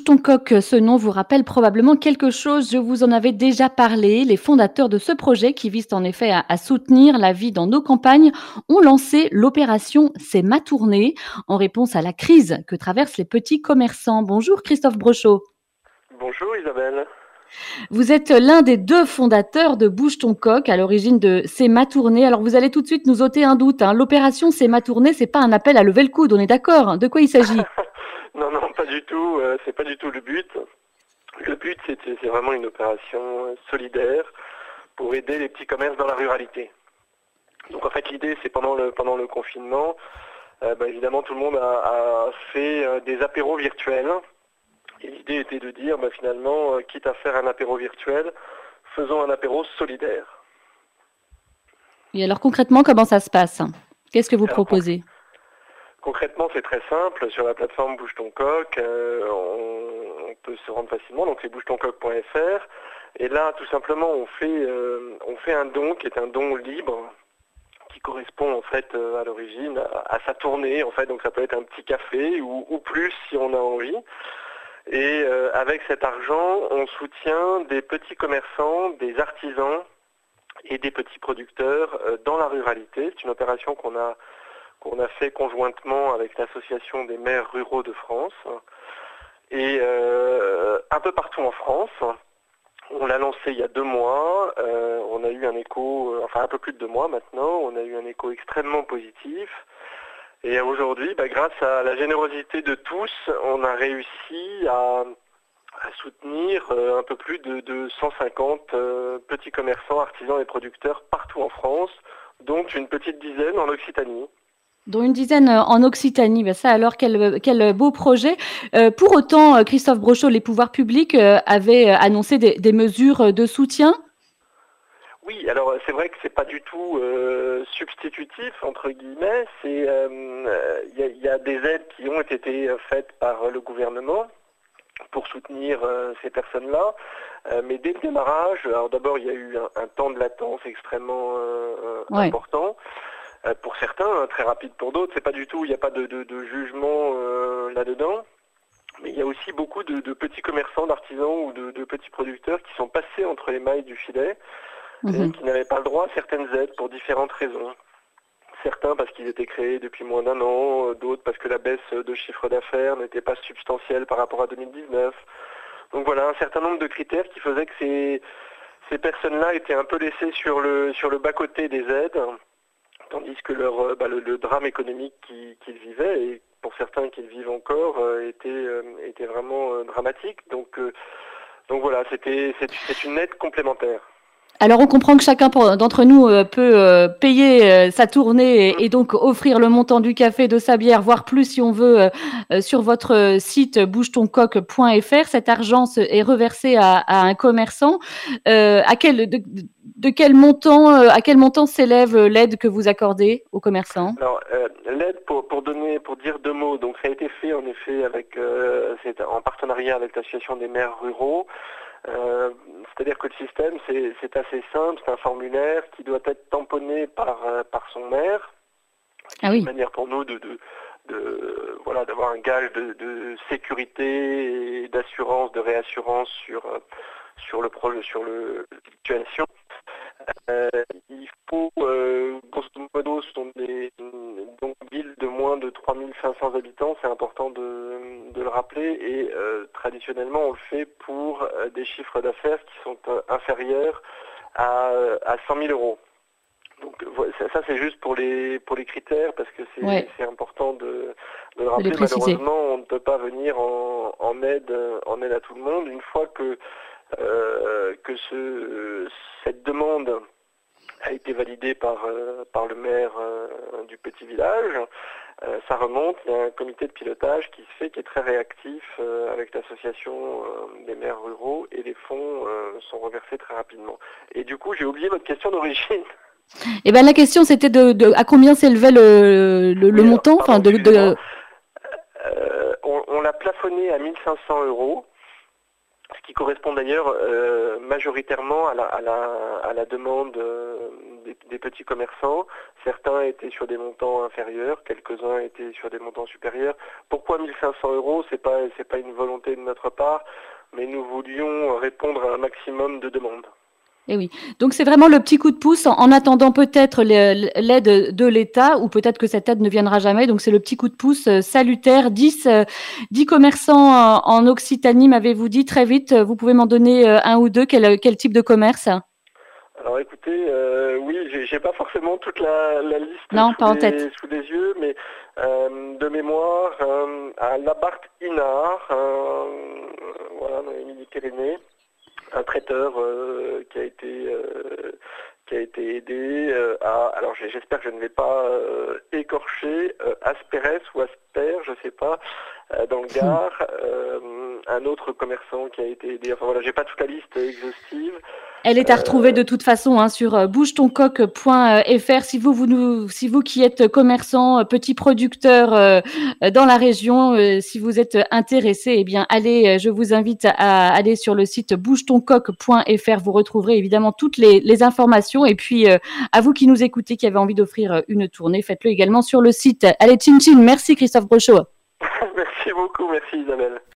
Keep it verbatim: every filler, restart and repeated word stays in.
Bouge ton coq, ce nom vous rappelle probablement quelque chose. Je vous en avais déjà parlé. Les fondateurs de ce projet, qui vise en effet à, à soutenir la vie dans nos campagnes, ont lancé l'opération C'est ma tournée en réponse à la crise que traversent les petits commerçants. Bonjour Christophe Brochot. Bonjour Isabelle. Vous êtes l'un des deux fondateurs de Bouge ton coq, à l'origine de C'est ma tournée. Alors vous allez tout de suite nous ôter un doute, hein. L'opération C'est ma tournée, c'est pas un appel à lever le coude, on est d'accord? De quoi il s'agit? Non, non, pas du tout. Euh, c'est pas du tout le but. Le but, c'est c'est vraiment une opération euh, solidaire pour aider les petits commerces dans la ruralité. Donc en fait, l'idée, c'est pendant le pendant le confinement, euh, bah, évidemment, tout le monde a, a fait euh, des apéros virtuels. Et l'idée était de dire, bah, finalement, euh, quitte à faire un apéro virtuel, faisons un apéro solidaire. Et alors concrètement, comment ça se passe? Qu'est-ce que vous Alors conc- proposez? concrètement, c'est très simple. Sur la plateforme Bouge ton coq, euh, on, on peut se rendre facilement. Donc c'est bouge ton coq point f r. Et là, tout simplement, on fait, euh, on fait un don qui est un don libre, qui correspond en fait euh, à l'origine à, à sa tournée. En fait, donc ça peut être un petit café ou, ou plus si on a envie. Et euh, avec cet argent, on soutient des petits commerçants, des artisans et des petits producteurs euh, dans la ruralité. C'est une opération qu'on a qu'on a fait conjointement avec l'Association des maires ruraux de France et euh, un peu partout en France. On l'a lancé il y a deux mois, euh, on a eu un écho, euh, enfin un peu plus de deux mois maintenant, on a eu un écho extrêmement positif. Et aujourd'hui, bah, grâce à la générosité de tous, on a réussi à, à soutenir euh, un peu plus de, de cent cinquante euh, petits commerçants, artisans et producteurs partout en France, dont une petite dizaine en Occitanie. Dont une dizaine euh, en Occitanie. Ben ça alors, quel, quel beau projet. Euh, pour autant, euh, Christophe Brochot, les pouvoirs publics euh, avaient euh, annoncé des, des mesures de soutien. Oui, alors c'est vrai que c'est pas du tout euh, substitutif entre guillemets. C'est il euh, y, y, a des aides qui ont été faites par le gouvernement pour soutenir euh, ces personnes-là. Euh, mais dès le démarrage, alors d'abord il y a eu un, un temps de latence extrêmement euh, Ouais. important euh, pour certains, hein, très rapide pour d'autres. C'est pas du tout, il n'y a pas de, de, de jugement euh, là-dedans. Mais il y a aussi beaucoup de, de petits commerçants, d'artisans ou de, de petits producteurs qui sont passés entre les mailles du filet et Mhm. qui n'avaient pas le droit à certaines aides pour différentes raisons. Certains parce qu'ils étaient créés depuis moins d'un an, d'autres parce que la baisse de chiffre d'affaires n'était pas substantielle par rapport à deux mille dix-neuf. Donc voilà, un certain nombre de critères qui faisaient que ces, ces personnes-là étaient un peu laissées sur le, sur le bas-côté des aides, tandis que leur, bah, le, le drame économique qu'ils, qu'ils vivaient, et pour certains qu'ils vivent encore, euh, était, euh, était vraiment euh, dramatique. Donc, euh, donc voilà, c'était, c'est, c'est une aide complémentaire. Alors on comprend que chacun pour- d'entre nous euh, peut euh, payer euh, sa tournée Mmh. et, et donc offrir le montant du café, de sa bière, voire plus si on veut, euh, euh, sur votre site bouge ton coq point f r. Cet argent se- est reversé à, à un commerçant. Euh, à quel, de, de quel montant, euh, à quel montant s'élève euh, l'aide que vous accordez aux commerçants? Alors, euh, l'aide, pour, pour donner, pour dire deux mots, donc ça a été fait en effet avec, euh, c'est en partenariat avec l'Association des maires ruraux. Euh, c'est-à-dire que le système, c'est, c'est assez simple, c'est un formulaire qui doit être tamponné par, euh, par son maire, qui Ah est une oui. manière pour nous de, de, de voilà, d'avoir un gage de, de sécurité et d'assurance, de réassurance sur, euh, sur le projet, sur le, la situation. Euh, il faut, euh, grosso modo, ce sont des donc, villes de moins de trois mille cinq cents habitants, c'est important de, de le rappeler, et euh, traditionnellement on le fait pour euh, des chiffres d'affaires qui sont euh, inférieurs à, à cent mille euros. Donc voilà, ça, ça, c'est juste pour les pour les critères parce que c'est, Ouais, c'est important de, de le de les rappeler. préciser. Malheureusement, on ne peut pas venir en, en aide en aide à tout le monde. Une fois que euh, que ce, cette demande a été validée par, euh, par le maire euh, du petit village, euh, ça remonte, il y a un comité de pilotage qui se fait, qui est très réactif euh, avec l'association euh, des maires ruraux et les fonds euh, sont reversés très rapidement. Et du coup, j'ai oublié votre question d'origine. Eh ben la question c'était de, de à combien s'élevait le, le, le Oui, alors, montant, enfin pardon, de, excusez-moi. de Euh, on on l'a plafonné à mille cinq cents euros. ce qui correspond d'ailleurs euh, majoritairement à la, à la, à la demande euh, des, des petits commerçants. Certains étaient sur des montants inférieurs, quelques-uns étaient sur des montants supérieurs. Pourquoi mille cinq cents euros? C'est pas, c'est pas une volonté de notre part, mais nous voulions répondre à un maximum de demandes. Eh oui, donc c'est vraiment le petit coup de pouce en, en attendant peut-être le- l'aide de l'État, ou peut-être que cette aide ne viendra jamais. Donc c'est le petit coup de pouce euh, salutaire. dix, euh, dix commerçants euh, en Occitanie, m'avez-vous dit très vite. Vous pouvez m'en donner euh, un ou deux. Quel, quel type de commerce? Alors écoutez, euh, oui, j'ai j'ai pas forcément toute la, la liste Non, pas sous en tête. les, sous les yeux, mais euh, de mémoire, euh, à Labarthe Inard, euh, voilà, dans les Midi-Pyrénées, un traiteur euh, qui a été euh, qui a été aidé euh, à, alors j'ai- j'espère que je ne vais pas euh, écorcher, euh, Asperes ou Asper, je sais pas, euh, dans le Gard, euh, un autre commerçant qui a été aidé. Enfin voilà, j'ai pas toute la liste exhaustive. Elle est à retrouver Euh, de toute façon hein, sur euh, bouge ton coq point f r. Si vous, vous nous, si vous qui êtes commerçant, euh, petit producteur euh, euh, dans la région, euh, si vous êtes intéressé, eh bien allez, euh, je vous invite à aller sur le site bouge ton coq point f r. Vous retrouverez évidemment toutes les, les informations. Et puis euh, à vous qui nous écoutez, qui avez envie d'offrir euh, une tournée, faites-le également sur le site. Allez, tchin tchin. Merci Christophe Brochot. Merci beaucoup, merci Isabelle.